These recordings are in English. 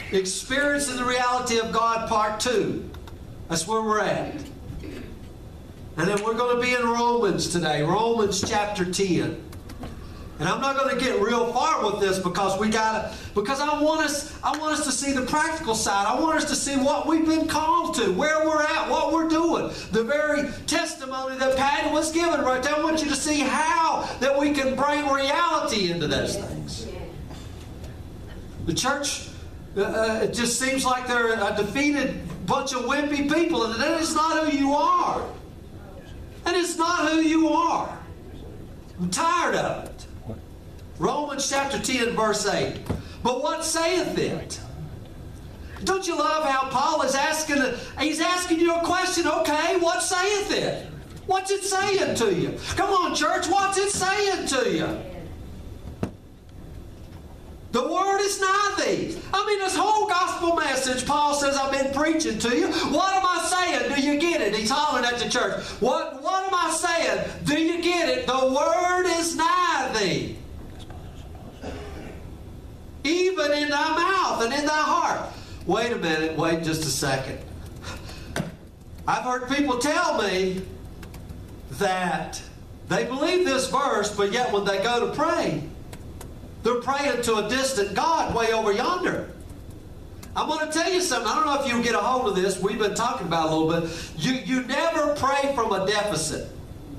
Experiencing the reality of God, part 2. That's where we're at. And then we're going to be in Romans today. Romans chapter 10. And I'm not going to get real far with this because I want us to see the practical side. I want us to see what we've been called to, where we're at, what we're doing. The very testimony that Patty was given right there. I want you to see how that we can bring reality into those things. The church, it just seems like they're a defeated bunch of wimpy people, and that is not who you are. That is not who you are. I'm tired of it. Romans chapter 10, verse 8. But what saith it? Don't you love how Paul is asking, he's asking you a question, okay, what saith it? What's it saying to you? Come on, church, what's it saying to you? The word is nigh thee. I mean, this whole gospel message, Paul says, I've been preaching to you. What am I saying? Do you get it? He's hollering at the church. What am I saying? Do you get it? The word is nigh thee. Even in thy mouth and in thy heart. Wait a minute. Wait just a second. I've heard people tell me that they believe this verse, but yet when they go to pray, they're praying to a distant God way over yonder. I'm going to tell you something. I don't know if you'll get a hold of this. We've been talking about it a little bit. You never pray from a deficit.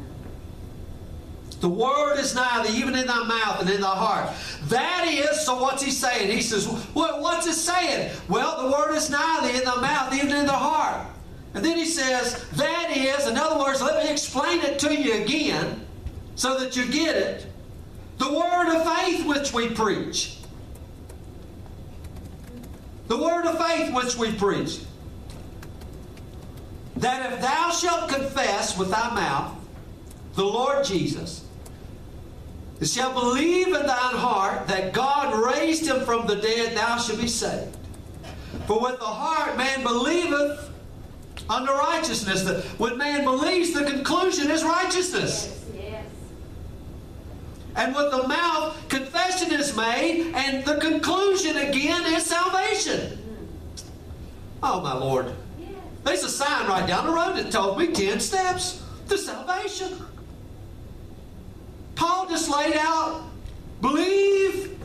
The word is nigh thee, even in thy mouth and in thy heart. That is, so what's he saying? He says, what's it saying? Well, the word is nigh thee, in thy mouth, even in thy heart. And then he says, that is, in other words, let me explain it to you again so that you get it. The word of faith which we preach. The word of faith which we preach. That if thou shalt confess with thy mouth the Lord Jesus, and shalt believe in thine heart that God raised him from the dead, thou shalt be saved. For with the heart man believeth unto righteousness. When man believes, the conclusion is righteousness. Yes. And with the mouth, confession is made, and the conclusion again is salvation. Oh, my Lord. Yes. There's a sign right down the road that told me 10 steps to salvation. Paul just laid out, believe.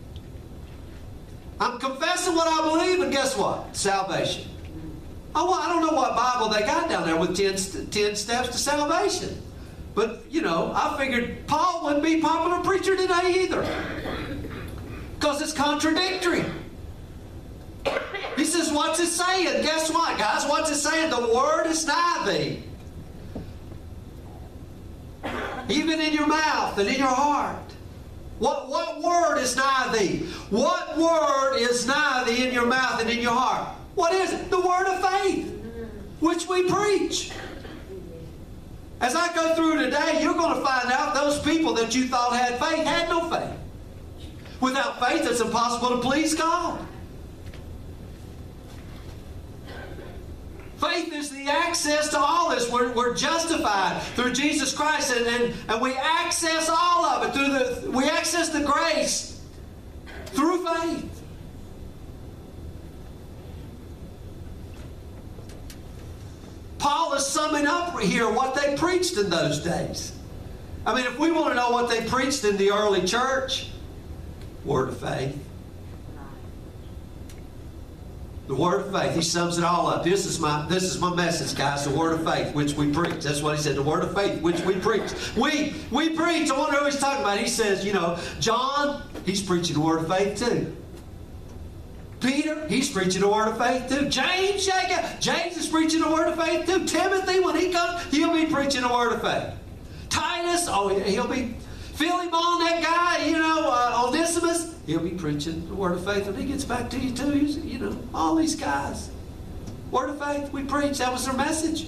I'm confessing what I believe, and guess what? Salvation. Oh, well, I don't know what Bible they got down there with 10 steps to salvation. But, you know, I figured Paul wouldn't be a popular preacher today either. Because it's contradictory. He says, what's it saying? Guess what, guys? What's it saying? The word is nigh thee. Even in your mouth and in your heart. What word is nigh thee? What word is nigh thee in your mouth and in your heart? What is it? The word of faith, which we preach. As I go through today, you're going to find out those people that you thought had faith had no faith. Without faith, it's impossible to please God. Faith is the access to all this. We're justified through Jesus Christ, and we access all of it. We access the grace through faith. Paul is summing up here what they preached in those days. I mean, if we want to know what they preached in the early church, word of faith. The word of faith. He sums it all up. This is my message, guys. The word of faith, which we preach. That's what he said. The word of faith, which we preach. We preach. I wonder who he's talking about. He says, you know, John, he's preaching the word of faith too. Peter, he's preaching the word of faith too. James, James is preaching the word of faith too. Timothy, when he comes, he'll be preaching the word of faith. Titus, he'll be Philemon, that guy, you know, Onesimus, he'll be preaching the word of faith when he gets back to you too. You know, all these guys. Word of faith, we preach. That was their message.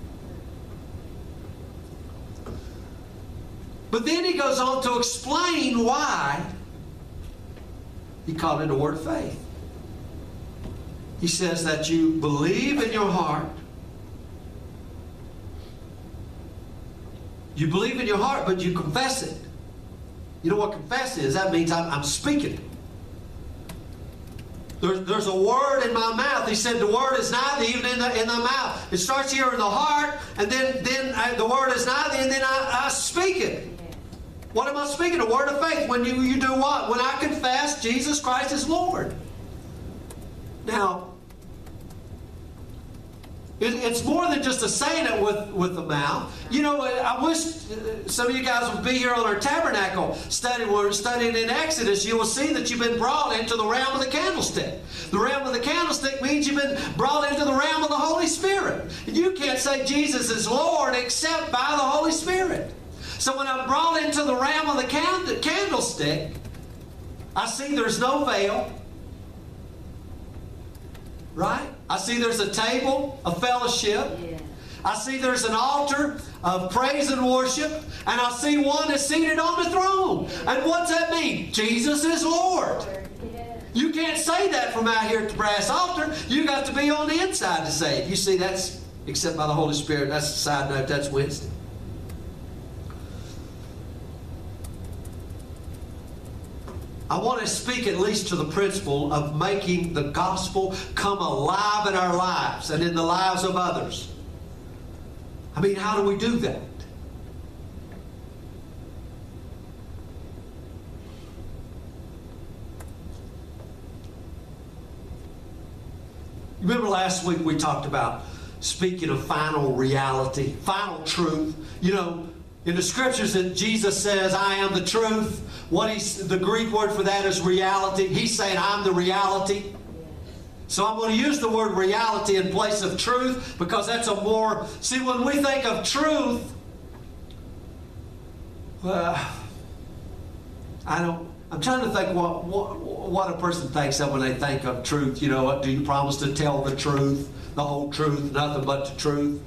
But then he goes on to explain why he called it a word of faith. He says that you believe in your heart. You believe in your heart, but you confess it. You know what confess is? That means I'm speaking. There's a word in my mouth. He said the word is nigh thee, even in the mouth. It starts here in the heart, and then the word is nigh thee, and then I speak it. What am I speaking? A word of faith. When you do what? When I confess Jesus Christ is Lord. Now, it's more than just a saying it with the mouth. You know, I wish some of you guys would be here on our tabernacle study. We're studying in Exodus. You will see that you've been brought into the realm of the candlestick. The realm of the candlestick means you've been brought into the realm of the Holy Spirit. You can't say Jesus is Lord except by the Holy Spirit. So when I'm brought into the realm of the candlestick, I see there's no veil. Right? I see there's a table of fellowship. Yeah. I see there's an altar of praise and worship. And I see one that's seated on the throne. And what's that mean? Jesus is Lord. Yeah. You can't say that from out here at the brass altar. You got to be on the inside to say it. You see, that's, except by the Holy Spirit, that's a side note, that's Wednesday. I want to speak at least to the principle of making the gospel come alive in our lives and in the lives of others. I mean, how do we do that? Remember last week we talked about speaking of final reality, final truth. You know, in the scriptures that Jesus says, I am the truth. The Greek word for that is reality. He's saying, I'm the reality. So I'm going to use the word reality in place of truth because that's a more... See, when we think of truth, I'm trying to think what a person thinks of when they think of truth. You know, do you promise to tell the truth, the whole truth, nothing but the truth?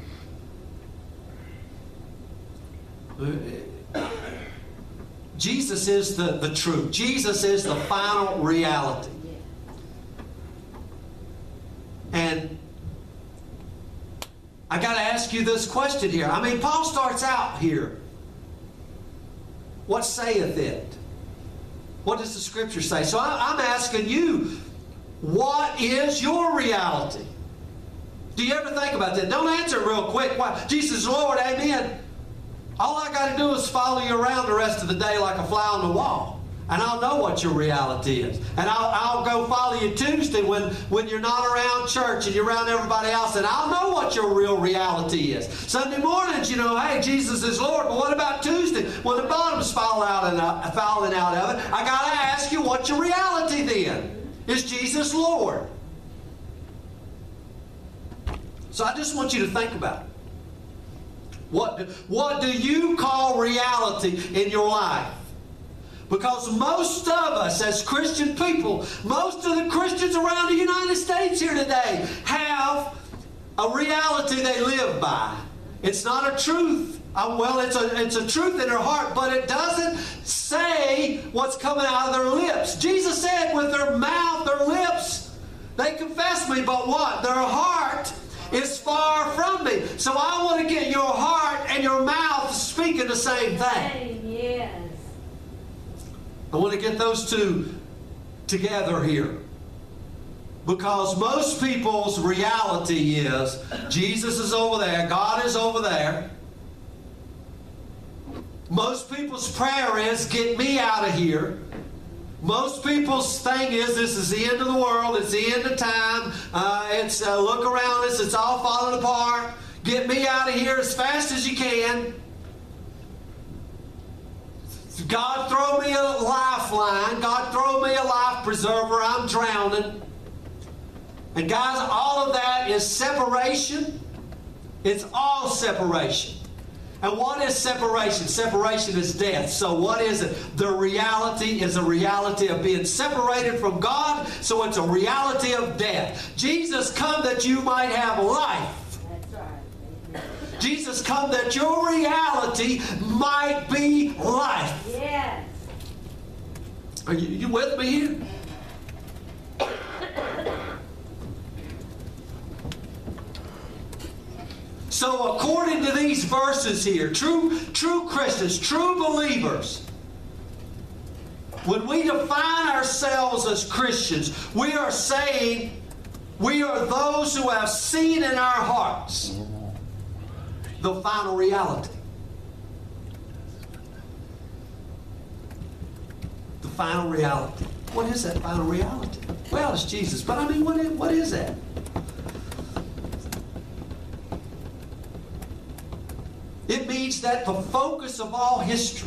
Jesus is the truth. Jesus is the final reality. And I got to ask you this question here. I mean, Paul starts out here. What saith it? What does the scripture say? So I'm asking you, what is your reality? Do you ever think about that? Don't answer it real quick. Why? Jesus is Lord, amen. All I got to do is follow you around the rest of the day like a fly on the wall. And I'll know what your reality is. And I'll go follow you Tuesday when you're not around church and you're around everybody else. And I'll know what your real reality is. Sunday mornings, you know, hey, Jesus is Lord. But what about Tuesday when the bottom's falling out of it? I got to ask you, what's your reality then? Is Jesus Lord? So I just want you to think about it. What do you call reality in your life? Because most of us as Christian people, most of the Christians around the United States here today have a reality they live by. It's not a truth. Well, it's a truth in their heart, but it doesn't say what's coming out of their lips. Jesus said with their mouth, their lips, they confess me, but what? Their heart is far from me. So I want to get your heart and your mouth speaking the same thing. Yes. I want to get those two together here. Because most people's reality is Jesus is over there, God is over there. Most people's prayer is, get me out of here. Most people's thing is, this is the end of the world, it's the end of time, it's look around us, it's all falling apart, get me out of here as fast as you can. God, throw me a lifeline, God, throw me a life preserver, I'm drowning. And guys, all of that is separation. It's all separation. And what is separation? Separation is death. So what is it? The reality is a reality of being separated from God, so it's a reality of death. Jesus come that you might have life. That's right. Jesus come that your reality might be life. Yes. Are you with me here? So according to these verses here, true Christians, true believers, When we define ourselves as Christians, we are saying we are those who have seen in our hearts the final reality. The final reality. What is that final reality? Well, it's Jesus. But I mean, what is that? It means that the focus of all history,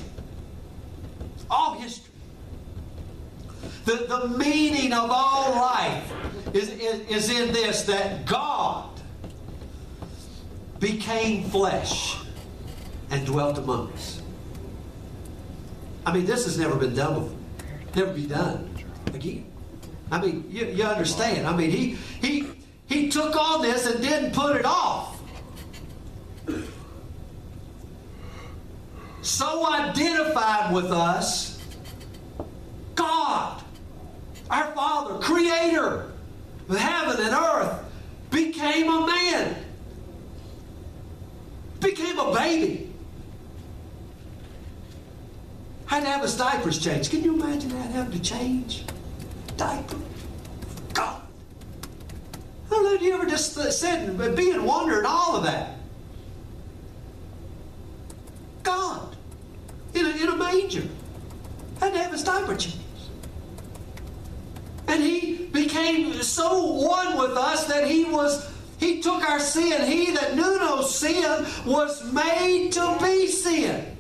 the meaning of all life is in this, that God became flesh and dwelt among us. I mean, this has never been done before. Never be done again. I mean, you understand. I mean, he took on this and didn't put it off. So identified with us, God, our Father, Creator of heaven and earth, became a man. Became a baby. Had to have his diapers changed. Can you imagine that, having to change diaper? God. I don't know, do you ever just sit and be in wonder and all of that? God. In a manger. Had to have his diaper changed. And he became so one with us that he took our sin. He that knew no sin was made to be sin.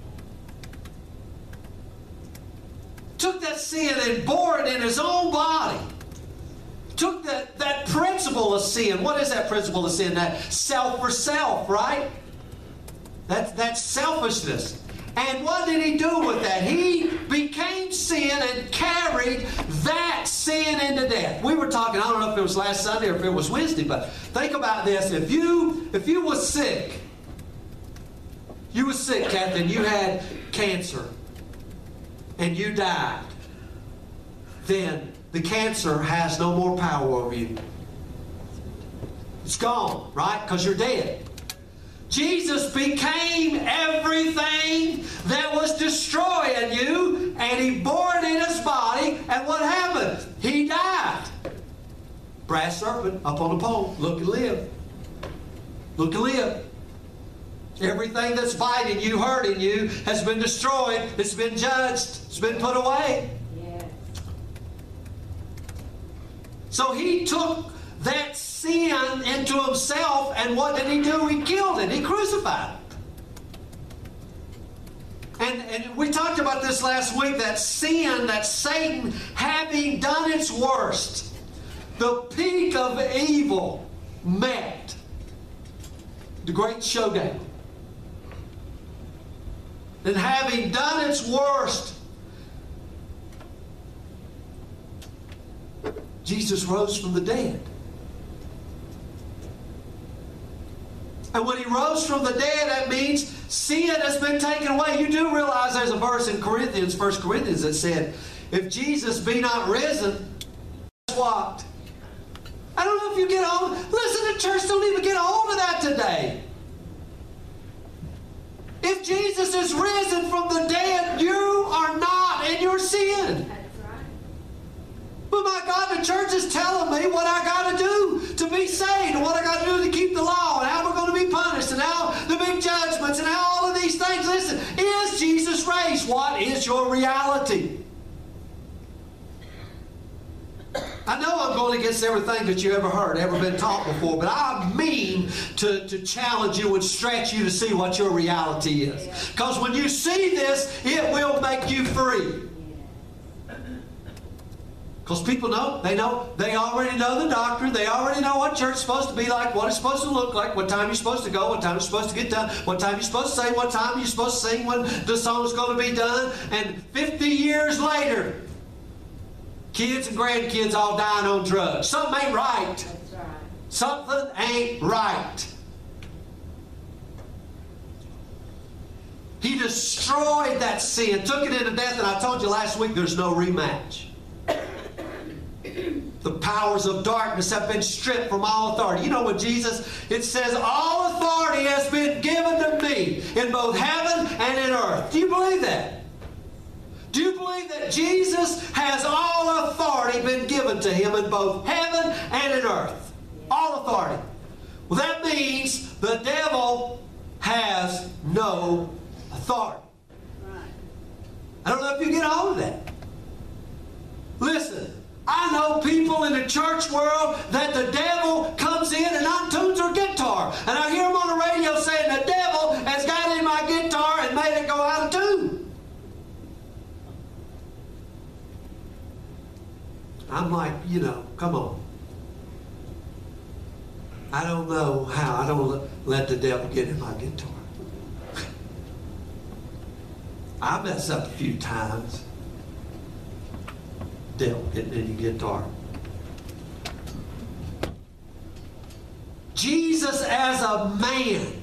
Took that sin and bore it in his own body. Took that principle of sin. What is that principle of sin? That self for self, right? That's selfishness. And what did he do with that? He became sin and carried that sin into death. We were talking, I don't know if it was last Sunday or if it was Wednesday, but think about this. If you were sick, Kathy, and you had cancer, and you died, then the cancer has no more power over you. It's gone, right? Because you're dead. Jesus became everything that was destroying you, and he bore it in his body, and what happened? He died. Brass serpent up on a pole. Look and live. Look and live. Everything that's fighting you, hurting you, has been destroyed. It's been judged. It's been put away. Yes. So he took that sin into himself, and what did he do? He killed it. He crucified it. And we talked about this last week, that sin, that Satan, having done its worst, the peak of evil, met the great showdown. And having done its worst, Jesus rose from the dead. And when he rose from the dead, that means sin has been taken away. You do realize there's a verse in Corinthians, 1 Corinthians, that said, if Jesus be not risen, what? I don't know if you get hold. Listen, the church don't even get a hold of that today. If Jesus is risen from the dead, you are not in your sin. But my God, the church is telling me what I got to do to be saved, and what I got to do to keep the law, and how we're going to be punished, and how the big judgments, and how all of these things. Listen, is Jesus raised? What is your reality? I know I'm going against everything that you ever heard, ever been taught before, but I mean to challenge you and stretch you to see what your reality is. Because when you see this, it will make you free. Because people know, they already know the doctrine, they already know what church is supposed to be like, what it's supposed to look like, what time you're supposed to go, what time you're supposed to get done, what time you're supposed to say, what time you're supposed to sing, when the song's going to be done. And 50 years later, kids and grandkids all dying on drugs. Something ain't right. That's right. Something ain't right. He destroyed that sin, took it into death, and I told you last week there's no rematch. The powers of darkness have been stripped from all authority. You know what Jesus, it says, all authority has been given to me in both heaven and in earth. Do you believe that? Do you believe that Jesus has all authority been given to him in both heaven and in earth? All authority. Well, that means the devil has no authority. I don't know if you get all of that. Listen, I know people in the church world that the devil comes in and untunes their guitar. And I hear them on the radio saying the devil has got in my guitar and made it go out of tune. I'm like, come on. I don't know how. I don't let the devil get in my guitar. I mess up a few times. Devil getting in your guitar. Jesus as a man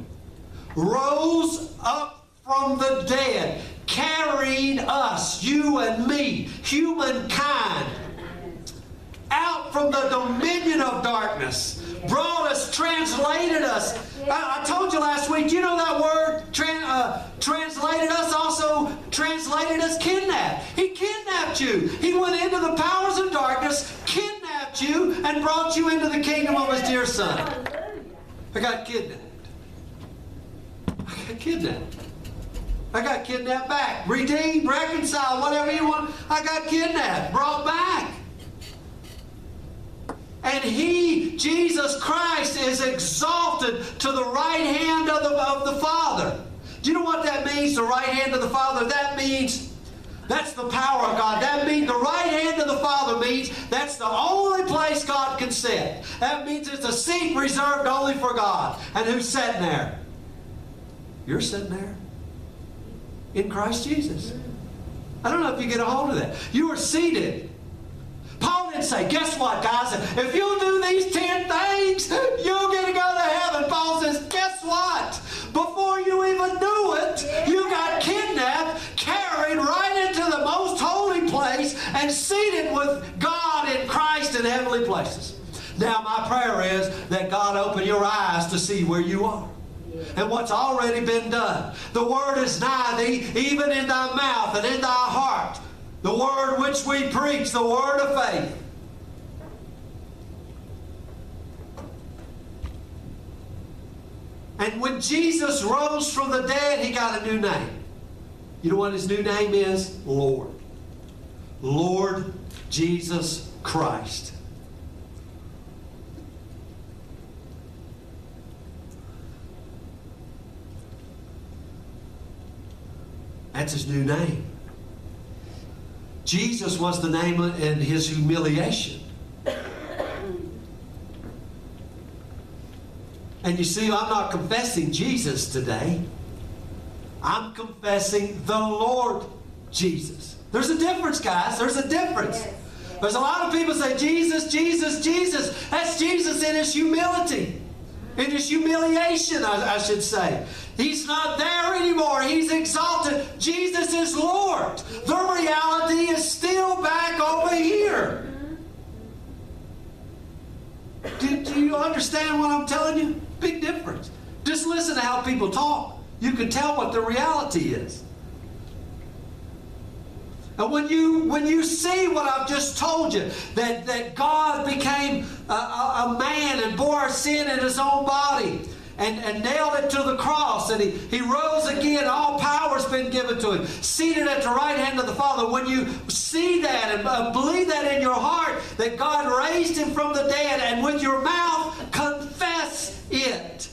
rose up from the dead, carrying us, you and me, humankind, out from the dominion of darkness, brought us, translated us. I told you last week, you know that word translated us, also translated as kidnapped. He kidnapped you. He went into the powers of darkness, kidnapped you, and brought you into the kingdom of his dear Son. I got kidnapped. I got kidnapped back. Redeemed, reconciled, whatever you want. I got kidnapped, brought back. And he, Jesus Christ, is exalted to the right hand of the Father. Do you know what that means, the right hand of the Father? That means that's the power of God. That means the right hand of the Father means that's the only place God can sit. That means it's a seat reserved only for God. And who's sitting there? You're sitting there in Christ Jesus. I don't know if you get a hold of that. You are seated. Paul didn't say, guess what, guys? If you'll do these 10 things, you'll get to go to heaven. Paul says, guess what? Before you even knew it, you got kidnapped, carried right into the most holy place, and seated with God in Christ in heavenly places. Now, my prayer is that God open your eyes to see where you are and what's already been done. The word is nigh thee, even in thy mouth and in thy heart. The word which we preach, the word of faith. And when Jesus rose from the dead, he got a new name. You know what his new name is? Lord. Lord Jesus Christ. That's his new name. Jesus was the name in his humiliation. And you see, I'm not confessing Jesus today. I'm confessing the Lord Jesus. There's a difference, guys. There's a difference. Yes. There's a lot of people say, Jesus, Jesus, Jesus. That's Jesus in his humility. In his humiliation, I should say. He's not there anymore. He's exalted. Jesus is Lord. The reality is still back over here. Do you understand what I'm telling you? Big difference. Just listen to how people talk. You can tell what the reality is. And when you see what I've just told you, that God became a man and bore our sin in his own body and nailed it to the cross, and he rose again, all power's been given to him, seated at the right hand of the Father. When you see that and believe that in your heart, that God raised him from the dead, and with your mouth confess it,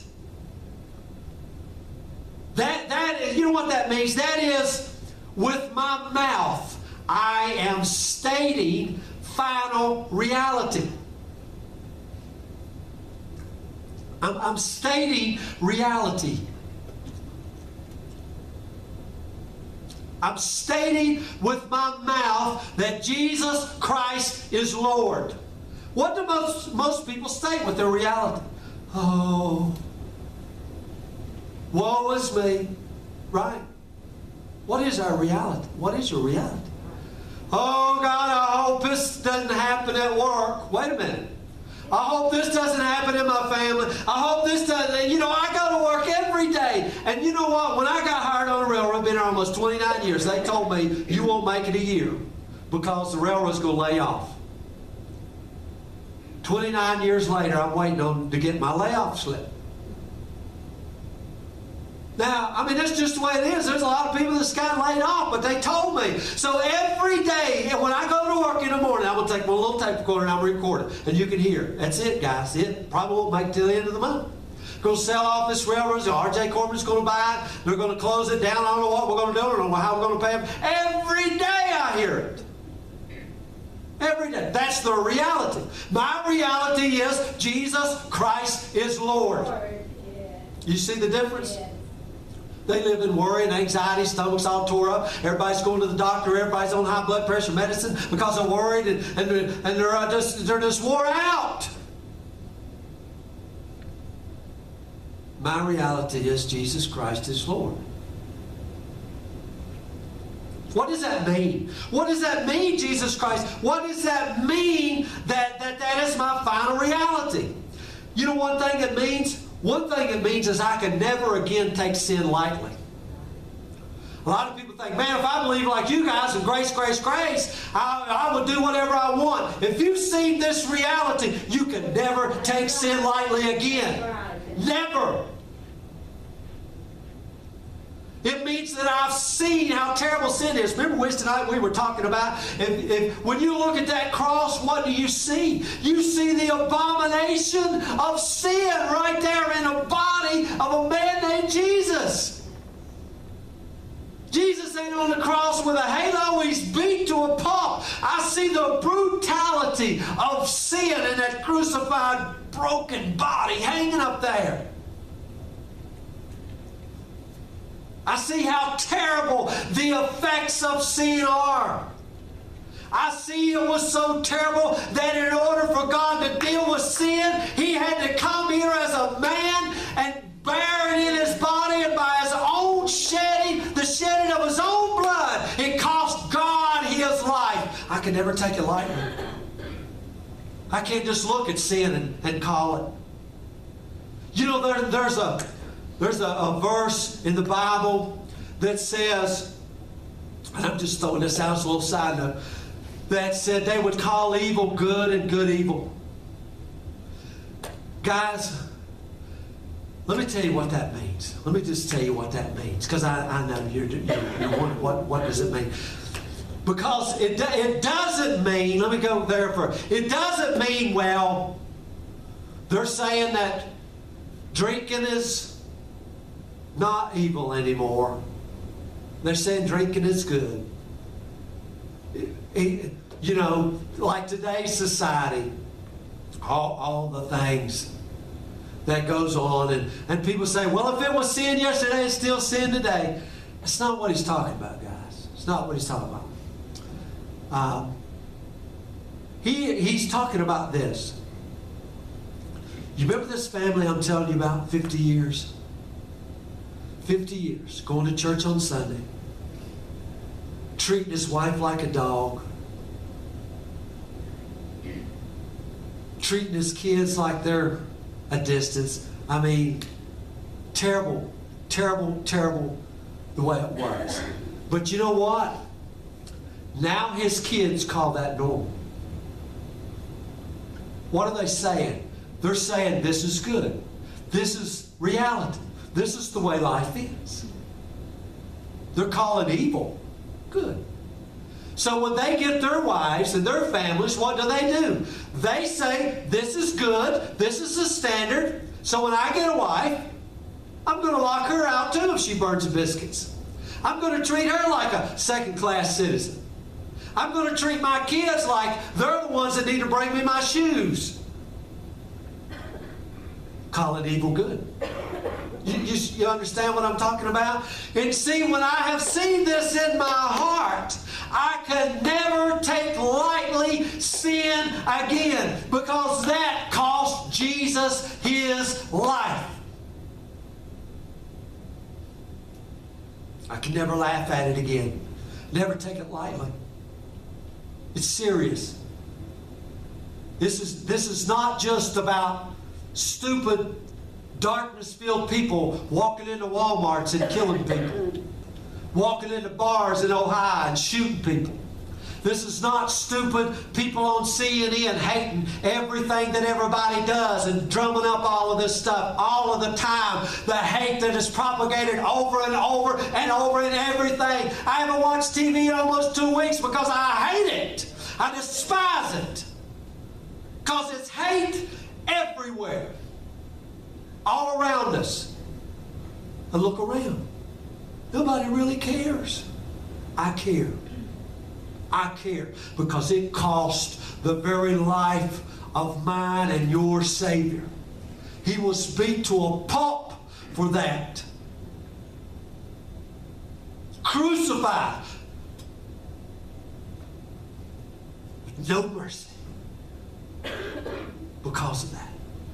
that is, you know what that means? That is, with my mouth, I am stating final reality. I'm stating reality. I'm stating with my mouth that Jesus Christ is Lord. What do most people state with their reality? Oh, woe is me. Right? What is our reality? What is your reality? Oh, God, I hope this doesn't happen at work. Wait a minute. I hope this doesn't happen in my family. I hope this doesn't. You know, I go to work every day. And you know what? When I got hired on the railroad, been here almost 29 years, they told me, you won't make it a year because the railroad's going to lay off. 29 years later, I'm waiting to get my layoff slip. Now, I mean, that's just the way it is. There's a lot of people that's got laid off, but they told me. So every day, when I go to work in the morning, I'm going to take my little tape recorder and I'm going to record it. And you can hear. That's it, guys. It probably won't make it till the end of the month. Going to sell off this railroad. R.J. Corbin's going to buy it. They're going to close it down. I don't know what we're going to do. I don't know how we're going to pay them. Every day I hear it. Every day. That's the reality. My reality is Jesus Christ is Lord. You see the difference? They live in worry and anxiety, stomachs all tore up. Everybody's going to the doctor. Everybody's on high blood pressure medicine because they're worried and they're just wore out. My reality is Jesus Christ is Lord. What does that mean? What does that mean, Jesus Christ? What does that mean that is my final reality? You know one thing it means? One thing it means is I can never again take sin lightly. A lot of people think, man, if I believe like you guys in grace, grace, grace, I would do whatever I want. If you've seen this reality, you can never take sin lightly again. Never. It means that I've seen how terrible sin is. Remember Wednesday night we were talking about, when you look at that cross, what do you see? You see the abomination of sin right there in the body of a man named Jesus. Jesus ain't on the cross with a halo. He's beat to a pulp. I see the brutality of sin in that crucified, broken body hanging up there. I see how terrible the effects of sin are. I see it was so terrible that in order for God to deal with sin, He had to come here as a man and bear it in His body, and by His own shedding, the shedding of His own blood, it cost God His life. I can never take it lightly. I can't just look at sin and call it. You know, there's a verse in the Bible that says, and I'm just throwing this out as a little side note, that said they would call evil good and good evil. Guys, let me tell you what that means. Let me just tell you what that means, because I know you're wondering what does it mean. Because it doesn't mean, let me go there first. It doesn't mean, well, they're saying that drinking is not evil anymore. They're saying drinking is good. You know, like today's society, all the things that goes on, and people say, well, if it was sin yesterday, it's still sin today. That's not what he's talking about, guys. It's not what he's talking about. He's talking about this. You remember this family I'm telling you about, 50 years? 50 years, going to church on Sunday, treating his wife like a dog, treating his kids like they're a distance. I mean, terrible, terrible, terrible the way it was. But you know what? Now his kids call that normal. What are they saying? They're saying this is good. This is reality. This is the way life is. They're calling evil good. So when they get their wives and their families, what do? They say, this is good, this is the standard, so when I get a wife, I'm going to lock her out too if she burns the biscuits. I'm going to treat her like a second-class citizen. I'm going to treat my kids like they're the ones that need to bring me my shoes. Call it evil good. You understand what I'm talking about? And see, when I have seen this in my heart, I can never take lightly sin again, because that cost Jesus his life. I can never laugh at it again. Never take it lightly. It's serious. This is not just about stupid, darkness-filled people walking into Walmarts and killing people, walking into bars in Ohio and shooting people. This is not stupid people on CNN hating everything that everybody does and drumming up all of this stuff all of the time. The hate that is propagated over and over and over in everything. I haven't watched TV in almost 2 weeks because I hate it. I despise it. Because it's hate everywhere. All around us. And look around. Nobody really cares. I care. I care because it cost the very life of mine and your Savior. He was beat to a pulp for that. Crucified. No mercy. Because of that.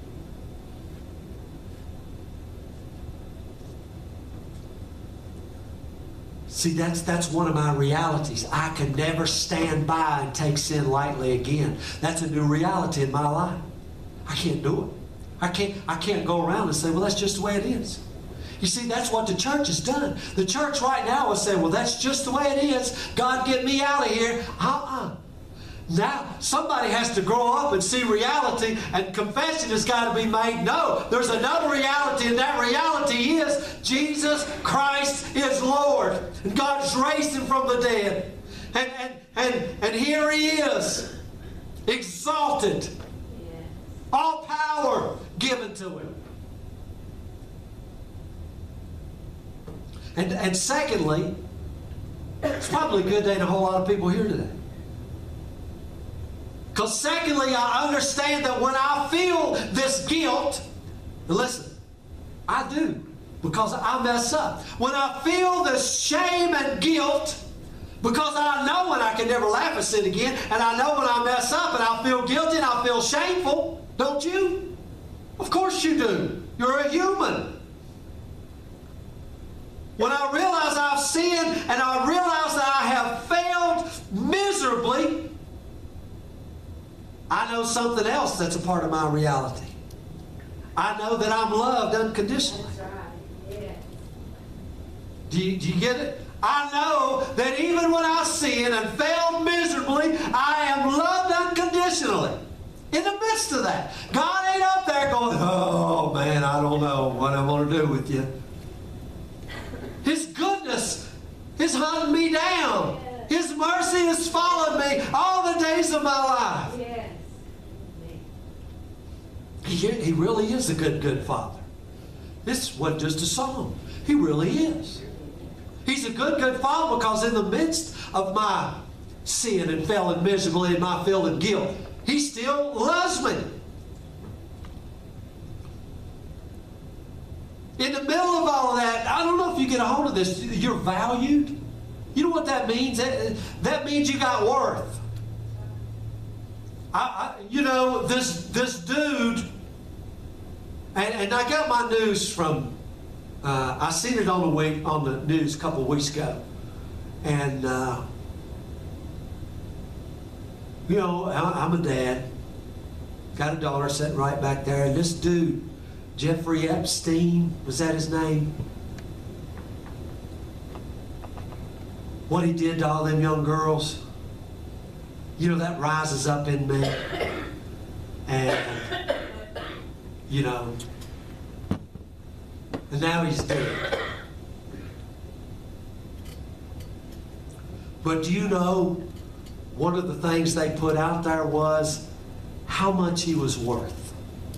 See, that's one of my realities. I can never stand by and take sin lightly again. That's a new reality in my life. I can't do it. I can't go around and say, well, that's just the way it is. You see, that's what the church has done. The church right now is saying, well, that's just the way it is. God, get me out of here. Now, somebody has to grow up and see reality, and confession has got to be made. No, there's another reality, and that reality is Jesus Christ is Lord. And God's raised him from the dead. And here he is, exalted. All power given to him. And secondly, it's probably good there ain't a whole lot of people here today. Because secondly, I understand that when I feel this guilt, listen, I do, because I mess up. When I feel this shame and guilt, because I know when I can never laugh at sin again, and I know when I mess up and I feel guilty and I feel shameful, don't you? Of course you do. You're a human. When I realize I've sinned and I realize that I have failed miserably, I know something else that's a part of my reality. I know that I'm loved unconditionally. That's right. Yeah. Do you get it? I know that even when I sin and failed miserably, I am loved unconditionally. In the midst of that, God ain't up there going, oh man, I don't know what I'm going to do with you. His goodness is hunting me down. His mercy has followed me all the days of my life. Yes. He really is a good, good Father. This wasn't just a song. He really is. He's a good, good Father because in the midst of my sin and failing miserably and my feeling guilt, He still loves me. In the middle of all of that, I don't know if you get a hold of this, you're valued. You know what that means? That means you got worth. This dude, and I got my news from, I seen it on the news a couple of weeks ago. And, I'm a dad. Got a daughter sitting right back there. And this dude, Jeffrey Epstein, was that his name? What he did to all them young girls, that rises up in me. And, and now he's dead. But do you know, one of the things they put out there was how much he was worth.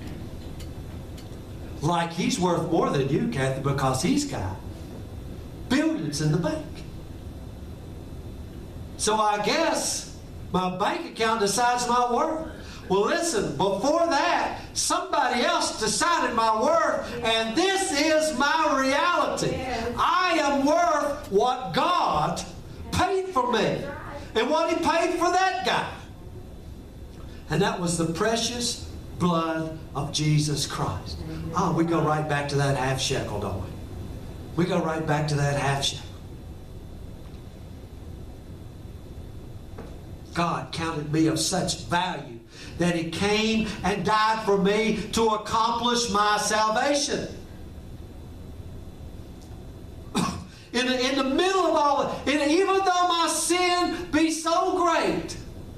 Like he's worth more than you, Kathy, because he's got billions in the bank. So I guess my bank account decides my worth. Well, listen, before that, somebody else decided my worth, and this is my reality. I am worth what God paid for me, and what He paid for that guy. And that was the precious blood of Jesus Christ. Oh, we go right back to that half shekel, don't we? We go right back to that half shekel. God counted me of such value that He came and died for me to accomplish my salvation. In the middle of all of it, even though my sin be so great,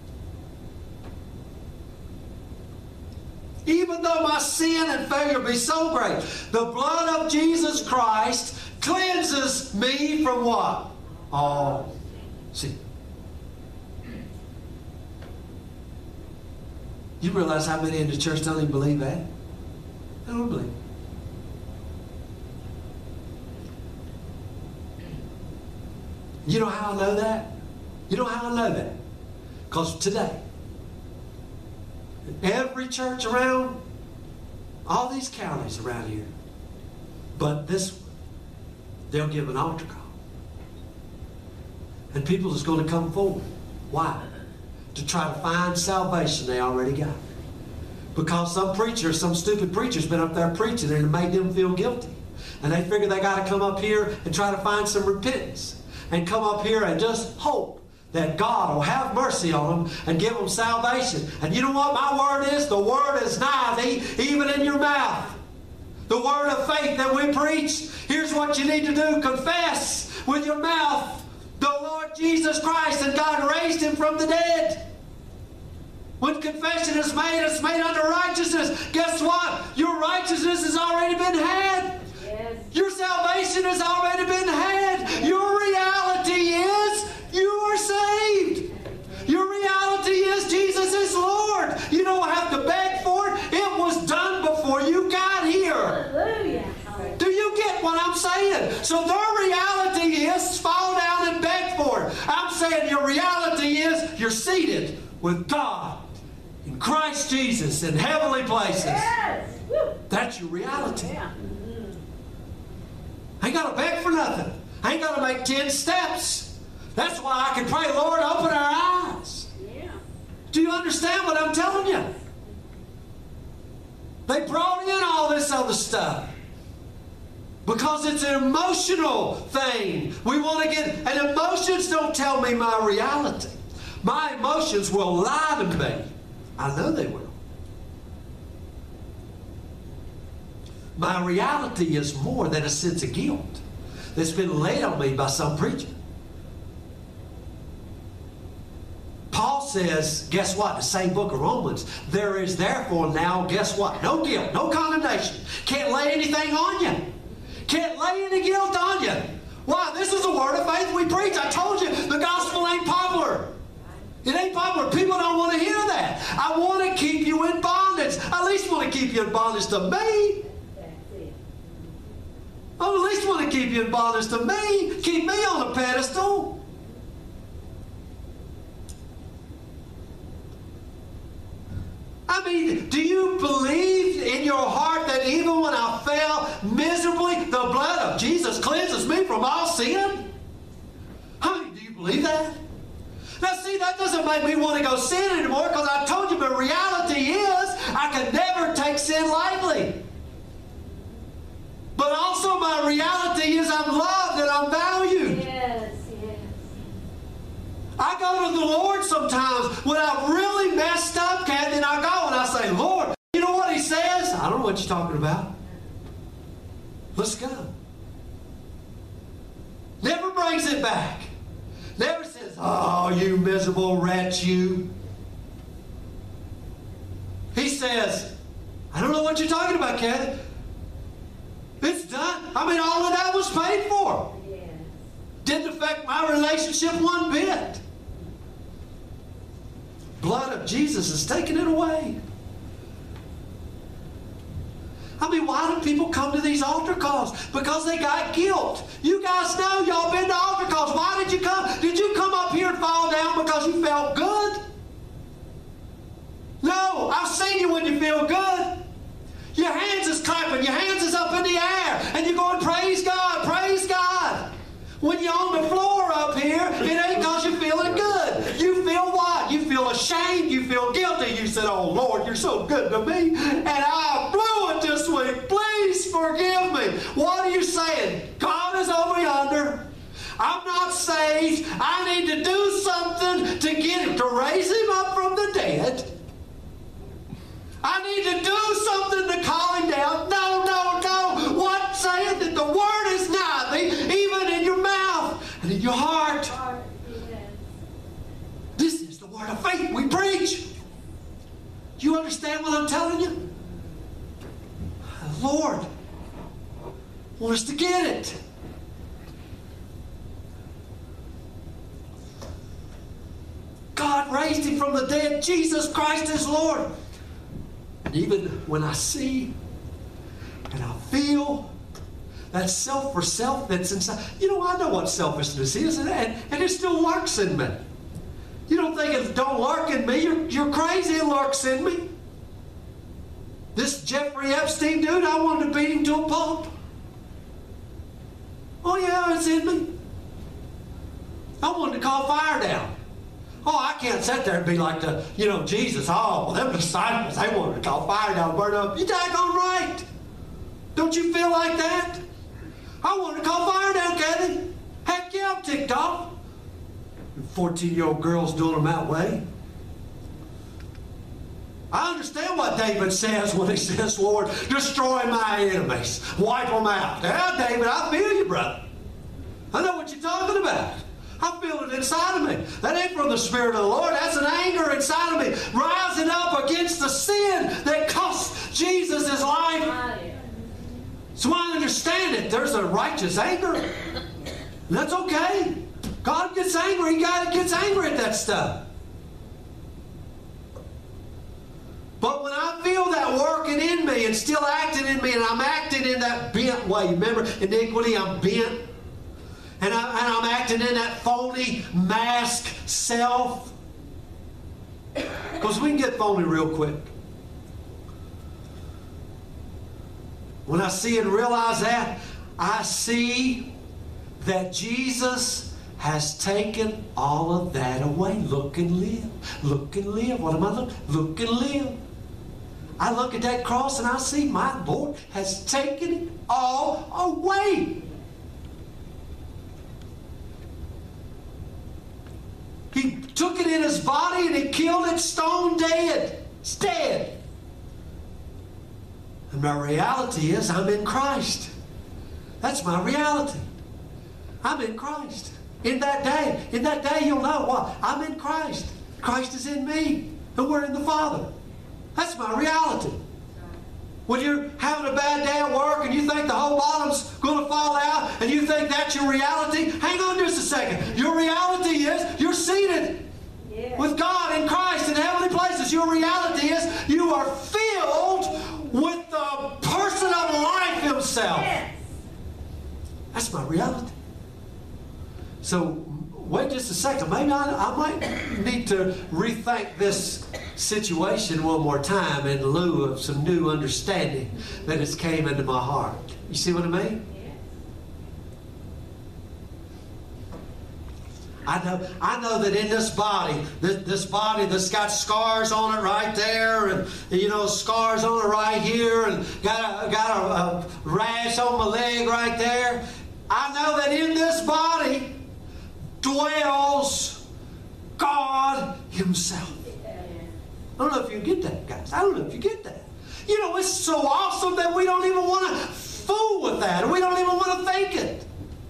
even though my sin and failure be so great, the blood of Jesus Christ cleanses me from what? All sin. You realize how many in the church don't even believe that? They don't believe it. You know how I know that? You know how I know that? Because today, every church around, all these counties around here, but this one, they'll give an altar call. And people is going to come forward. Why? To try to find salvation they already got. Because some preacher, some stupid preacher's been up there preaching and it made them feel guilty. And they figure they got to come up here and try to find some repentance. And come up here and just hope that God will have mercy on them and give them salvation. And you know what my word is? The word is nigh thee, even in your mouth. The word of faith that we preach. Here's what you need to do. Confess with your mouth the Lord Jesus Christ, and God raised Him from the dead. When confession is made, it's made unto righteousness. Guess what? Your righteousness has already been had. Yes. Your salvation has already been had. Your reality is you are saved. Your reality is Jesus is Lord. You don't have to beg for it. It was done before you got here. Hallelujah. Do you get what I'm saying? So their reality is fall down and beg for it. I'm saying your reality is you're seated with God in Christ Jesus in heavenly places. Yes. That's your reality. Yeah. I ain't got to beg for nothing. I ain't got to make 10 steps. That's why I can pray, Lord, open our eyes. Yeah. Do you understand what I'm telling you? They brought in all this other stuff because it's an emotional thing. We want to get, and emotions don't tell me my reality. My emotions will lie to me. I know they will. My reality is more than a sense of guilt that's been laid on me by some preacher. Paul says, guess what? The same book of Romans, there is therefore now, guess what? No guilt, no condemnation. Can't lay anything on you. Can't lay any guilt on you. Why? This is the word of faith we preach. I told you, the gospel ain't popular. It ain't popular. People don't want to hear that. I want to keep you in bondage. I at least want to keep you in bondage to me. I at least want to keep you in bondage to me. Keep me on a pedestal. I mean, do you believe in your heart that even when I fell miserably, the blood of Jesus cleanses me from all sin? I mean, do you believe that? Now see, that doesn't make me want to go sin anymore, because I told you the reality is I can never take sin lightly. But also my reality is I'm loved and I'm valued. Yes, yes. I go to the Lord sometimes when I've really messed up, Kathy, and I go and I say, Lord, you know what He says? I don't know what you're talking about. Let's go. Never brings it back. Never says, oh, you miserable wretch, you. He says, I don't know what you're talking about, Kathy. It's done. I mean, all of that was paid for. Yes. Didn't affect my relationship one bit. Blood of Jesus has taken it away. I mean, why do people come to these altar calls? Because they got guilt. You guys know, y'all been to altar calls. Why did you come? Did you come up here and fall down because you felt good? No, I've seen you when you feel good. Your hands is clapping, your hands is up in the air, and you're going, praise God, praise God. When you're on the floor up here, it ain't because you're feeling good. You feel what? You feel ashamed, you feel guilty. You said, oh Lord, you're so good to me, and I blew it this week. Please forgive me. What are you saying? God is over yonder. I'm not saved. I need to do something to get him, to raise him up from the dead. I need to do something to calm him down. No, no, no. What saith that the word is nigh thee, even in your mouth and in your heart. This is the word of faith we preach. Do you understand what I'm telling you? Lord wants us to get it. God raised him from the dead. Jesus Christ is Lord. And even when I see and I feel that self for self that's inside, I know what selfishness is, and it still lurks in me. You don't think it don't lurk in me. You're crazy. It lurks in me. This Jeffrey Epstein dude, I wanted to beat him to a pulp. Oh yeah, it's in me. I wanted to call fire down. Oh, I can't sit there and be like Jesus. Oh, well, them disciples, they wanted to call fire down, burn up. You daggone right. Don't you feel like that? I wanted to call fire down, Kathy. Heck yeah, I'm ticked off. 14-year-old girls doing them that way. I understand what David says when he says, Lord, destroy my enemies. Wipe them out. Yeah, David, I feel you, brother. I know what you're talking about. I feel it inside of me. That ain't from the Spirit of the Lord. That's an anger inside of me, rising up against the sin that cost Jesus his life. So I understand it. There's a righteous anger. And that's okay. God gets angry. God gets angry at that stuff. But when I feel that working in me and still acting in me, and I'm acting in that bent way, remember, iniquity, I'm bent. And I'm acting in that phony mask self. Because we can get phony real quick. When I see and realize that, I see that Jesus has taken all of that away. Look and live. Look and live. What am I looking? Look and live. I look at that cross and I see my Lord has taken it all away. He took it in his body and he killed it stone dead. It's dead. And my reality is I'm in Christ. That's my reality. I'm in Christ. In that day you'll know what? I'm in Christ. Christ is in me. And we're in the Father. That's my reality. When you're having a bad day at work and you think the whole bottom's going to fall out and you think that's your reality, hang on just a second. Your reality is you're seated with God in Christ in heavenly places. Your reality is you are filled with the person of life himself. Yes. That's my reality. So wait just a second. Maybe I might need to rethink this situation one more time in lieu of some new understanding that has came into my heart. You see what I mean? I know that in this body that's got scars on it right there, and scars on it right here, and got a rash on my leg right there. I know that in this body dwells God himself. I don't know if you get that, guys. I don't know if you get that. It's so awesome that we don't even want to fool with that, and we don't even want to think it.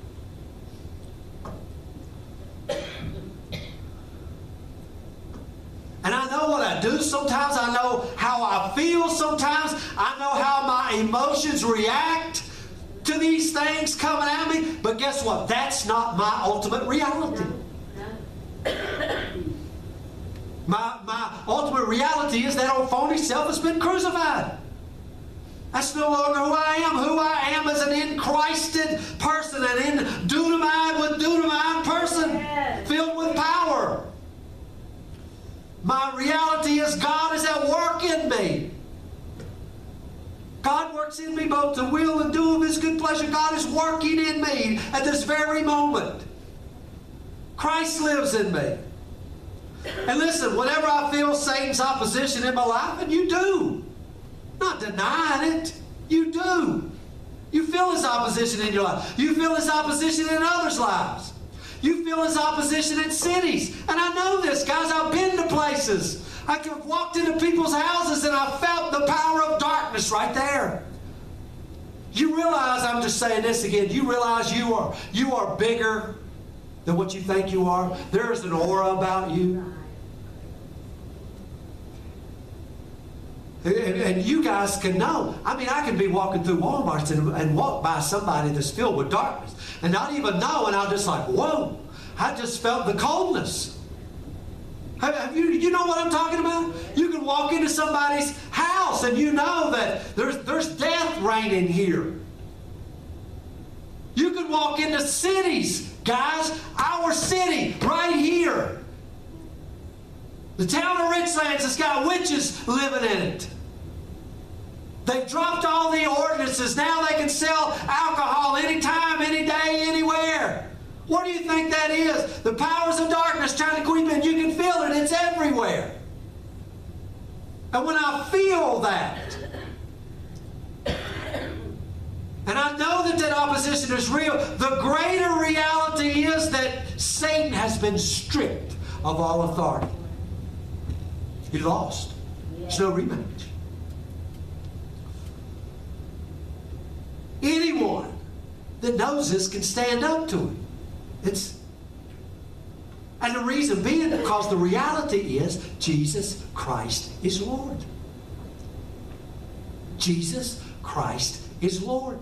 And I know what I do sometimes. I know how I feel sometimes. I know how my emotions react to these things coming at me. But guess what? That's not my ultimate reality. My ultimate reality is that old phony self has been crucified. That's no longer who I am. Who I am is an in-Christed person, an in-dunamide with dunamide person, filled with power. My reality is God is at work in me. God works in me both to will and do of his good pleasure. God is working in me at this very moment. Christ lives in me. And listen, whenever I feel Satan's opposition in my life, and you do, not denying it, you do. You feel his opposition in your life. You feel his opposition in others' lives. You feel his opposition in cities. And I know this, guys. I've been to places. I've walked into people's houses and I felt power of darkness right there. You realize, I'm just saying this again, you realize you are bigger than what you think you are. There is an aura about you. And you guys can know. I mean, I can be walking through Walmart and walk by somebody that's filled with darkness and not even know, and I'll just like, whoa, I just felt the coldness. Have you know what I'm talking about? You can walk into somebody's house and you know that there's death reigning here. You can walk into cities, guys, our city right here. The town of Richlands has got witches living in it. They've dropped all the ordinances. Now they can sell alcohol anytime, any day, anywhere. What do you think that is? The powers of darkness trying to creep in. You can feel it. It's everywhere. And when I feel that, and I know that opposition is real, the greater reality is that Satan has been stripped of all authority. He lost. There's no rematch. Anyone that knows this can stand up to him. And the reason being because the reality is Jesus Christ is Lord. Jesus Christ is Lord.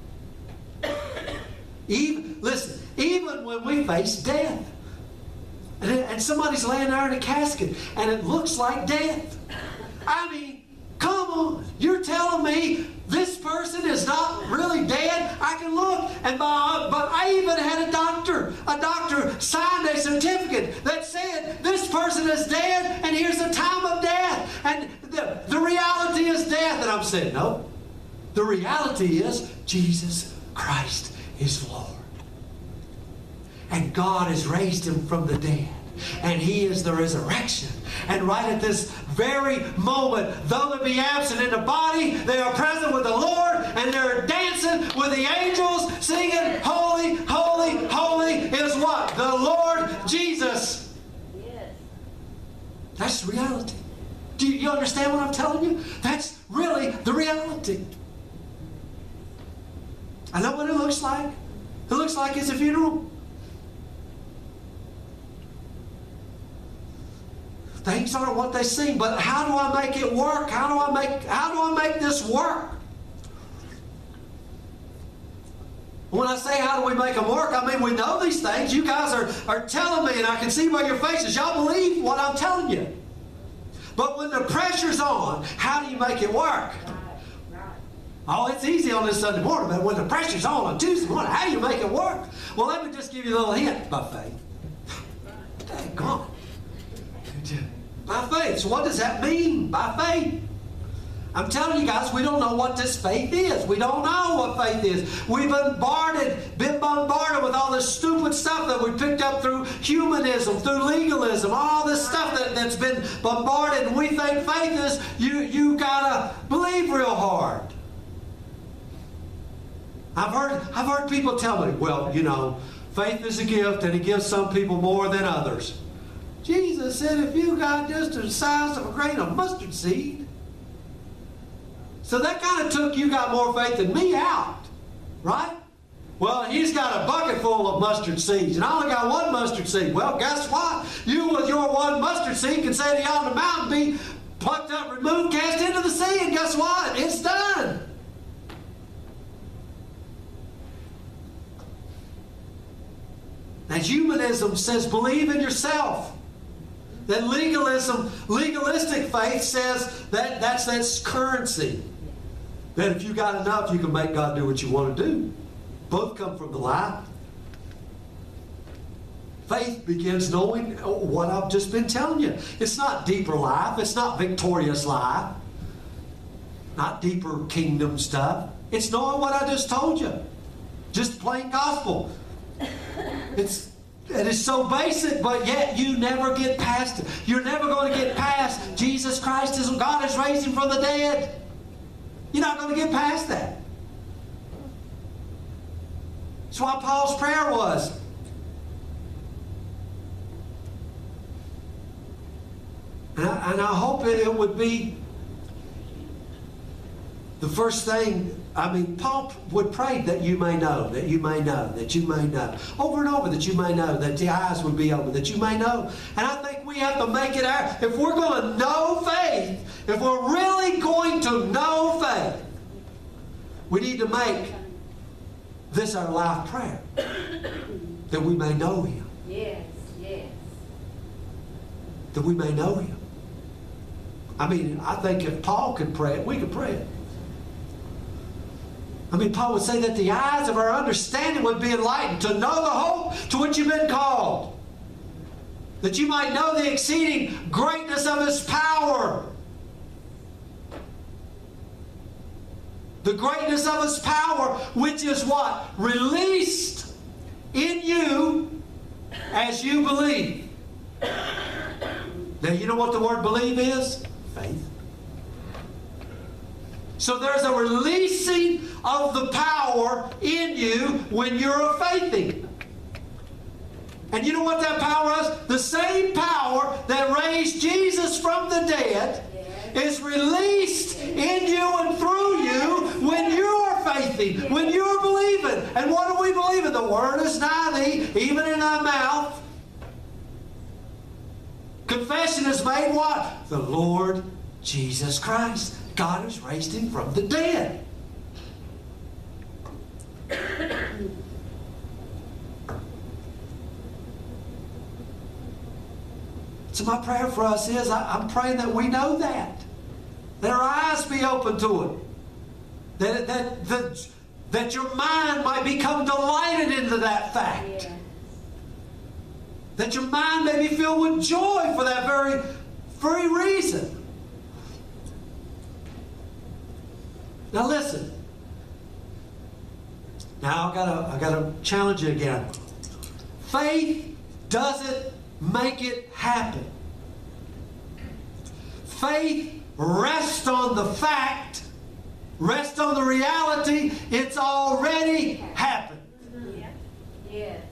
Even when we face death, and somebody's laying there in a casket, and it looks like death. I mean, come on. You're telling me this person is not really dead? I can look, but I even had a doctor signed a certificate that said this person is dead, and here's the time of death. And the reality is death. And I'm saying, no. The reality is Jesus Christ is Lord. And God has raised him from the dead. And he is the resurrection. And right at this very moment, though they be absent in the body, they are present with the Lord, and they're dancing with the angels, singing, holy, holy, holy is what? The Lord Jesus. Yes. That's reality. Do you understand what I'm telling you? That's really the reality. I know what it looks like. It looks like it's a funeral. Things aren't what they seem, but how do I make it work? How do I make this work? When I say how do we make them work, I mean we know these things. You guys are telling me, and I can see by your faces, y'all believe what I'm telling you. But when the pressure's on, how do you make it work? Oh, it's easy on this Sunday morning, but when the pressure's on Tuesday morning, how do you make it work? Well, let me just give you a little hint. By faith. Daggone. By faith. So what does that mean? By faith. I'm telling you guys, we don't know what this faith is. We don't know what faith is. We've been bombarded with all this stupid stuff that we picked up through humanism, through legalism, all this stuff that's been bombarded, and we think faith is you gotta believe real hard. I've heard people tell me, well, you know, faith is a gift and it gives some people more than others. Jesus said if you got just the size of a grain of mustard seed. So that kind of took you got more faith than me out. Right? Well, he's got a bucket full of mustard seeds and I only got one mustard seed. Well, guess what? You with your one mustard seed can say to yonder mountain, be plucked up, removed, cast into the sea, and guess what? It's done. Now, humanism says believe in yourself. Then legalistic faith says that's currency. That if you got enough, you can make God do what you want to do. Both come from the lie. Faith begins knowing what I've just been telling you. It's not deeper life. It's not victorious life. Not deeper kingdom stuff. It's knowing what I just told you. Just plain gospel. It is so basic, but yet you never get past it. You're never going to get past Jesus Christ is God has raised him from the dead. You're not going to get past that. That's what Paul's prayer was. And I hope it would be the first thing, Paul would pray that you may know, that you may know, that you may know. Over and over, that you may know, that the eyes would be open, that you may know. And I think we have to make it our, if we're going to know faith, if we're really going to know faith, we need to make this our life prayer, that we may know Him. Yes, yes. That we may know Him. I think if Paul could pray it, we could pray it. Paul would say that the eyes of our understanding would be enlightened, to know the hope to which you've been called, that you might know the exceeding greatness of His power. The greatness of His power, which is what? Released in you as you believe. Now, you know what the word believe is? Faith. So there's a releasing of the power in you when you're faithing. And you know what that power is? The same power that raised Jesus from the dead is released in you and through you when you're faithing, when you're believing. And what do we believe in? The word is nigh thee, even in thy mouth. Confession is made what? The Lord Jesus Christ. God has raised Him from the dead. So my prayer for us is, I'm praying that we know that. That our eyes be open to it. That your mind might become delighted into that fact. Yes. That your mind may be filled with joy for that very reason. Now listen. Now I gotta challenge you again. Faith doesn't make it happen. Faith rests on the fact, rests on the reality, it's already happened. Yes.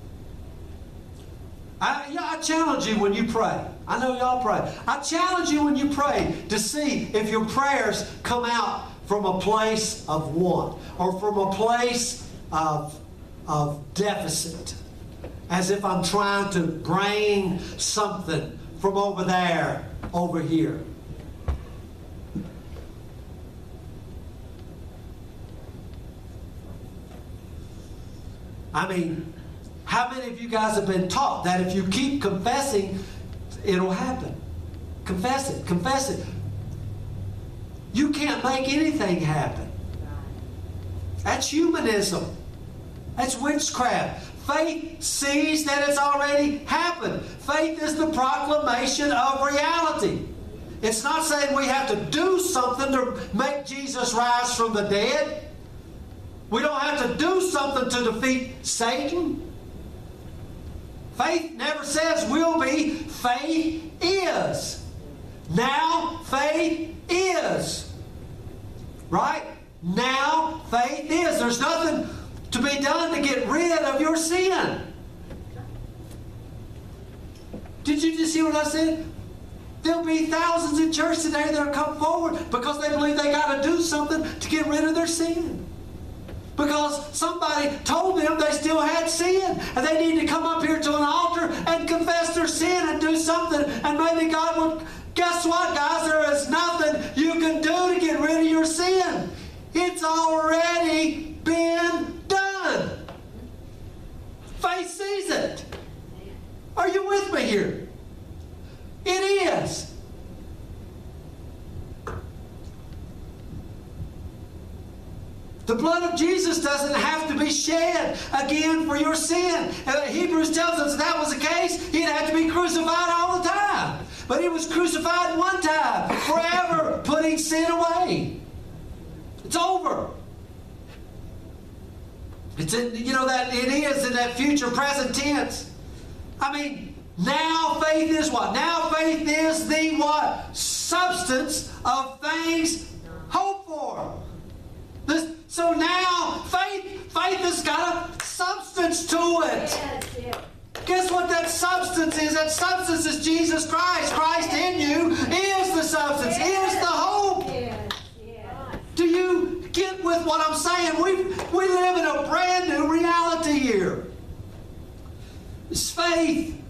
I challenge you when you pray. I know y'all pray. I challenge you when you pray to see if your prayers come out from a place of want or from a place of deficit. As if I'm trying to bring something from over there, over here. How many of you guys have been taught that if you keep confessing, it'll happen? Confess it. Confess it. You can't make anything happen. That's humanism. That's witchcraft. Faith sees that it's already happened. Faith is the proclamation of reality. It's not saying we have to do something to make Jesus rise from the dead. We don't have to do something to defeat Satan. Faith never says will be. Faith is. Now faith is. Right? Now faith is. There's nothing to be done to get rid of your sin. Did you just see what I said? There'll be thousands in church today that'll come forward because they believe they got to do something to get rid of their sin. Because somebody told them they still had sin and they need to come up here to an altar and confess their sin and do something, and maybe God will. Guess what, guys? There is nothing you can do to get rid of your sin. It's already been done. Faith sees it. Are you with me here? It is. The blood of Jesus doesn't have to be shed again for your sin. Hebrews tells us if that was the case, He'd have to be crucified all the time. But He was crucified one time, forever, putting sin away. It's over. It's in, that it is in that future present tense. Now faith is what? Now faith is the what? Substance of things hoped for. So now faith has got a substance to it. Yes. Guess what that substance is? That substance is Jesus Christ. Christ in you is the substance, is the hope. Yes. Do you with what I'm saying? We live in a brand new reality here. It's faith.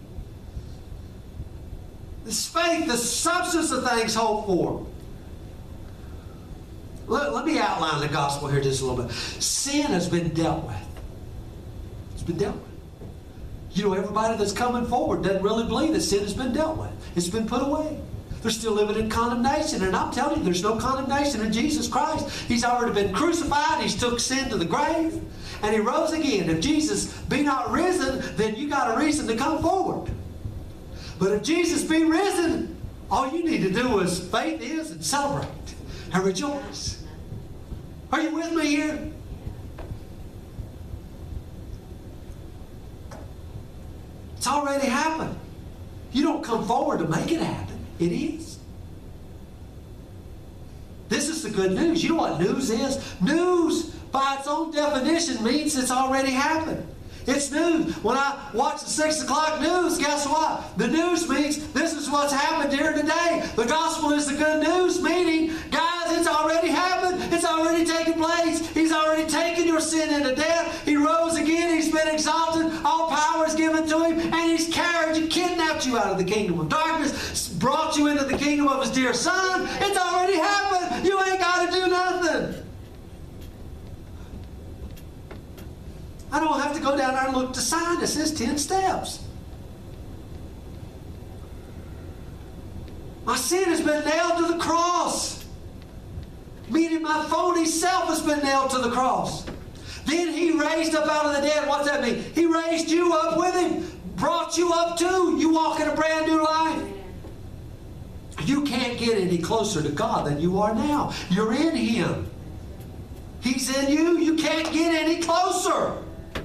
It's faith, the substance of things hoped for. Let me outline the gospel here just a little bit. Sin has been dealt with. It's been dealt with. You know, everybody that's coming forward doesn't really believe that sin has been dealt with. It's been put away. They're still living in condemnation. And I'm telling you, there's no condemnation in Jesus Christ. He's already been crucified. He's took sin to the grave. And He rose again. If Jesus be not risen, then you got a reason to come forward. But if Jesus be risen, all you need to do is faith is and celebrate and rejoice. Are you with me here? It's already happened. You don't come forward to make it happen. It is. This is the good news. You know what news is? News, by its own definition, means it's already happened. It's news. When I watch the 6 o'clock news, guess what? The news means this is what's happened here today. The gospel is the good news, meaning, guys, it's already happened. It's already taken place. He's already taken your sin into death. He rose again. He's been exalted. All power is given to Him. And He's carried you, kidnapped you out of the kingdom of darkness, brought you into the kingdom of His dear Son. It's already happened. You ain't got to do nothing. I don't have to go down there and look at the sign that says 10 steps. My sin has been nailed to the cross. Meaning my phony self has been nailed to the cross. Then He raised up out of the dead. What's that mean? He raised you up with Him. Brought you up too. You walk in a brand new life. You can't get any closer to God than you are now. You're in Him. He's in you. You can't get any closer.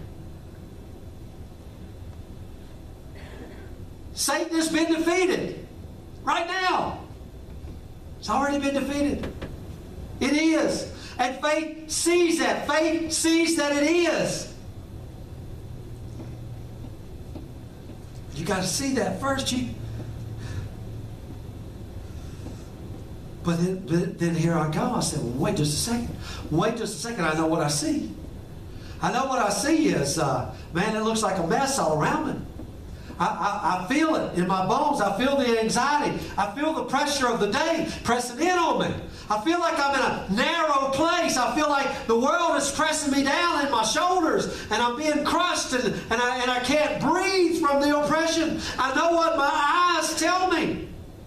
Satan has been defeated. Right now. It's already been defeated. It is. And faith sees that. Faith sees that it is. You got to see that first. But then here I go. I said, well, wait just a second. Wait just a second. I know what I see. I know what I see is, man, it looks like a mess all around me. I feel it in my bones. I feel the anxiety. I feel the pressure of the day pressing in on me. I feel like I'm in a narrow place. I feel like the world is pressing me down in my shoulders and I'm being crushed and I can't breathe from the oppression. I know what my eyes tell me.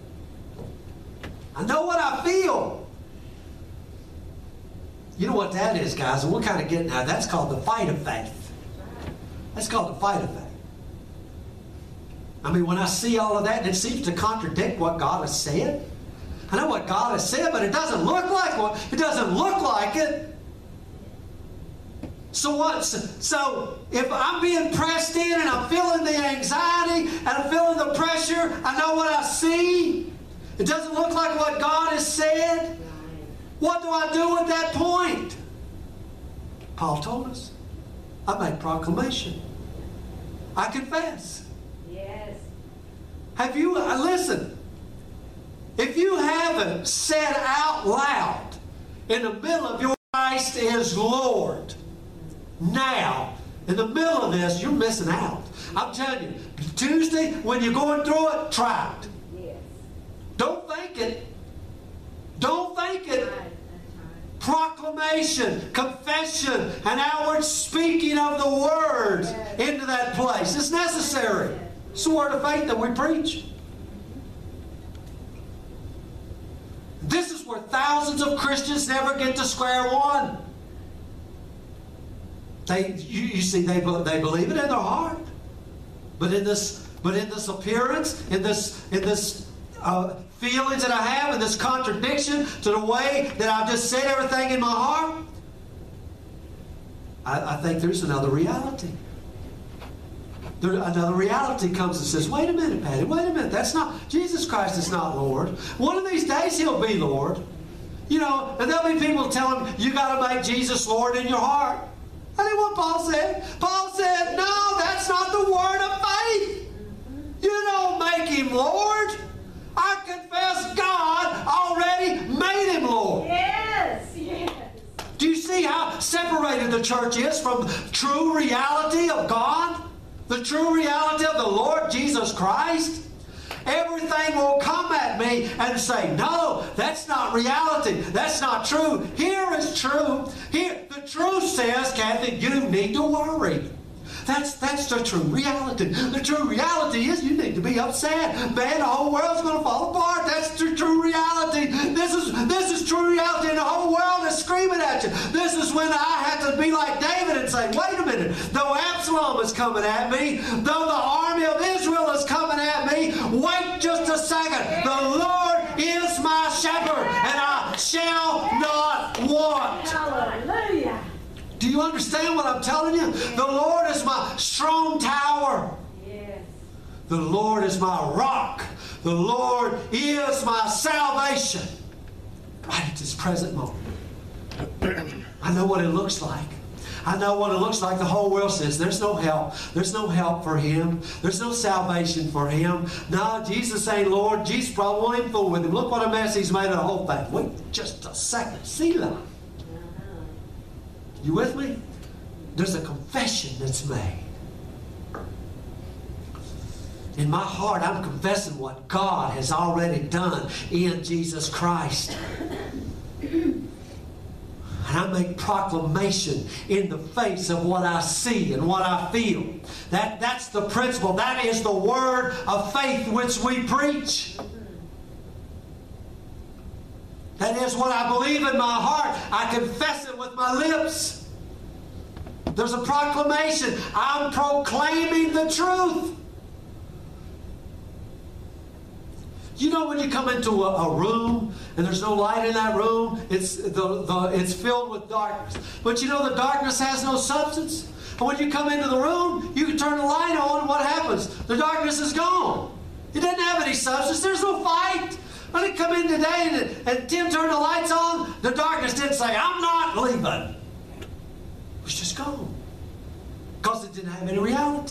I know what I feel. You know what that is, guys? And we're kind of getting out. That's called the fight of faith. That's called the fight of faith. I mean, when I see all of that, and it seems to contradict what God has said. I know what God has said, but it doesn't look like what it doesn't look like it. So what? So if I'm being pressed in and I'm feeling the anxiety and I'm feeling the pressure, I know what I see. It doesn't look like what God has said. What do I do at that point? Paul told us. I make proclamation. I confess. Yes. Have you, listen, if you haven't said out loud in the middle of your Christ is Lord, now, in the middle of this, you're missing out. I'm telling you, Tuesday, when you're going through it, try it. Yes. Don't think it. Don't think it. Proclamation, confession, and outward speaking of the Word into that place. It's necessary. It's the word of faith that we preach. This is where thousands of Christians never get to square one. You see, they believe it in their heart, but in this appearance, in this feelings that I have, in this contradiction to the way that I've just said everything in my heart, I think there's another reality. Another reality comes and says, wait a minute, Patty, wait a minute. That's not, Jesus Christ is not Lord. One of these days He'll be Lord. You know, and there'll be people telling him, you got to make Jesus Lord in your heart. That ain't what Paul said. Paul said, no, that's not the word of faith. You don't make Him Lord. I confess God already made Him Lord. Yes, yes. Do you see how the church is from true reality of God, the true reality of the Lord Jesus Christ, everything will come at me and say, no, that's not reality. That's not true. Here is true. Here, the truth says, Kathy, you need to worry. That's the true reality. The true reality is you need to be upset. Man, the whole world's going to fall apart. That's the true reality. This is true reality, and the whole world is screaming at you. This is when I have to be like David and say, wait a minute. Though Absalom is coming at me, though the army of Israel is coming at me, wait just a second. The Lord is my shepherd, and I shall not want. Hallelujah. Do you understand what I'm telling you? The Lord is my strong tower. Yes. The Lord is my rock. The Lord is my salvation. Right at this present moment. I know what it looks like. I know what it looks like. The whole world says there's no help. There's no help for him. There's no salvation for him. No, Jesus ain't Lord. Jesus probably won't even fool with him. Look what a mess he's made of the whole thing. Wait just a second. Selah. You with me? There's a confession that's made. In my heart, I'm confessing what God has already done in Jesus Christ. And I make proclamation in the face of what I see and what I feel. That's the principle. That is the word of faith which we preach. That is what I believe in my heart. I confess it with my lips. There's a proclamation. I'm proclaiming the truth. You know when you come into a room and there's no light in that room, it's filled with darkness. But you know the darkness has no substance. And when you come into the room, you can turn the light on and what happens? The darkness is gone. It doesn't have any substance. There's no fight. When it come in today and Tim turned the lights on, the darkness didn't say, I'm not leaving. It was just gone. Because it didn't have any reality.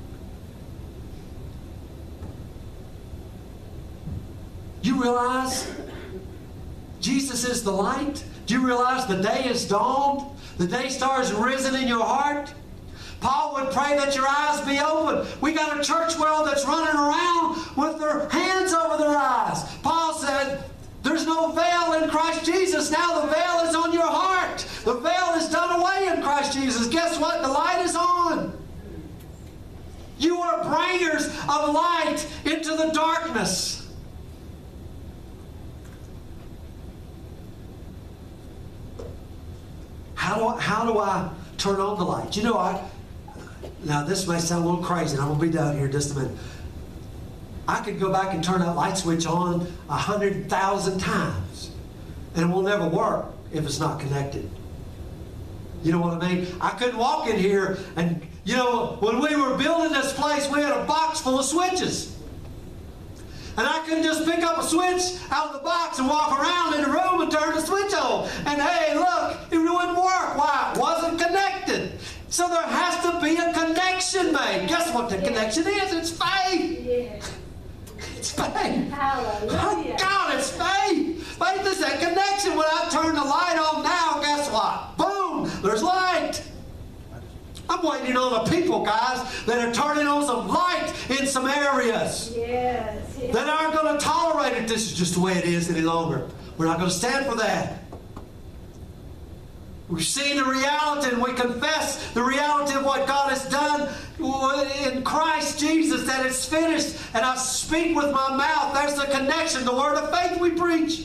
You realize Jesus is the light? Do you realize the day is dawned? The day star is risen in your heart? Paul would pray that your eyes be open. We got a church world that's running around with their hands over their eyes. Paul said, there's no veil in Christ Jesus. Now the veil is on your heart. The veil is done away in Christ Jesus. Guess what? The light is on. You are bringers of light into the darkness. How do I turn on the light? You know, now this may sound a little crazy, and I'm going to be down here in just a minute. I could go back and turn that light switch on 100,000 times, and it will never work if it's not connected. You know what I mean? I couldn't walk in here, and you know, when we were building this place, we had a box full of switches. And I couldn't just pick up a switch out of the box and walk around in the room and turn the switch on. And hey, look, it wouldn't work. Why? It wasn't connected. So there has to be a connection made. Guess what the connection is? It's faith. Yeah. It's faith. Hallelujah. Oh God, it's faith. Faith is that connection. When I turn the light on now, guess what? Boom, there's light. I'm waiting on the people, guys, that are turning on some light in some areas. Yes. Yes. That aren't going to tolerate it. This is just the way it is any longer. We're not going to stand for that. We've seen the reality and we confess the reality of what God has done in Christ Jesus, that it's finished. And I speak with my mouth. There's the connection, the word of faith we preach.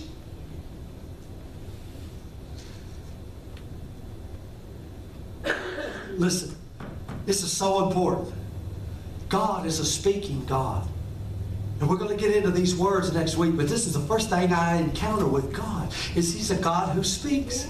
Listen, this is so important. God is a speaking God. And we're going to get into these words next week, but this is the first thing I encounter with God, is He's a God who speaks.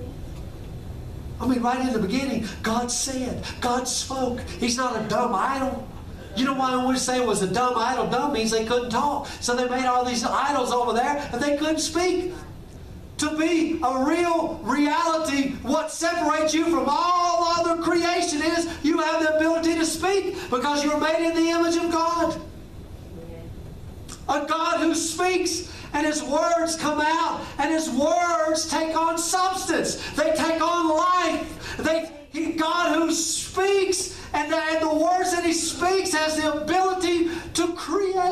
I mean, right in the beginning, God said, God spoke. He's not a dumb idol. You know why we say it was a dumb idol? Dumb means they couldn't talk. So they made all these idols over there, and they couldn't speak. To be a real reality, what separates you from all other creation is you have the ability to speak because you're made in the image of God. A God who speaks and His words come out and His words take on substance. They take on life.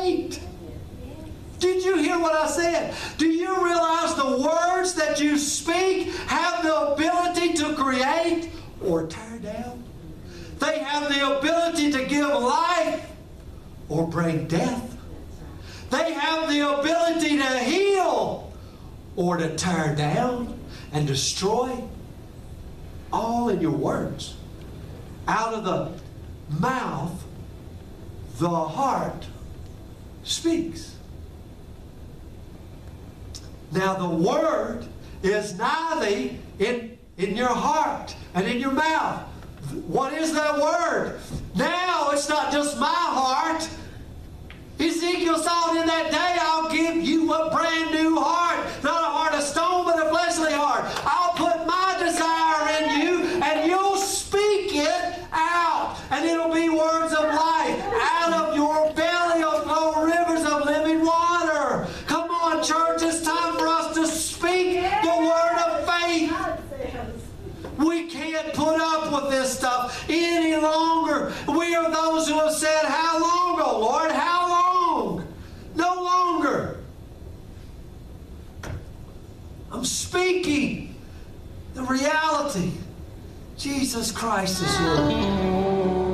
create. Did you hear what I said? Do you realize the words that you speak have the ability to create or tear down? They have the ability to give life or bring death. They have the ability to heal or to tear down and destroy. All in your words. Out of the mouth, the heart speaks. Now the word is nigh thee in your heart and in your mouth. What is that word? Now it's not just my heart. Ezekiel saw it in that day, I'll give you a brand new heart. Not a heart of stone, but a fleshly heart. I'll put my desire in you, and you'll speak it out. And it'll be words of life. Out of your belly will flow rivers of living water. Come on, church, it's time for us to speak the word of faith. We can't put up with this stuff any longer. We are those who have said, how long, oh Lord? How long? No longer. I'm speaking the reality. Jesus Christ is Lord.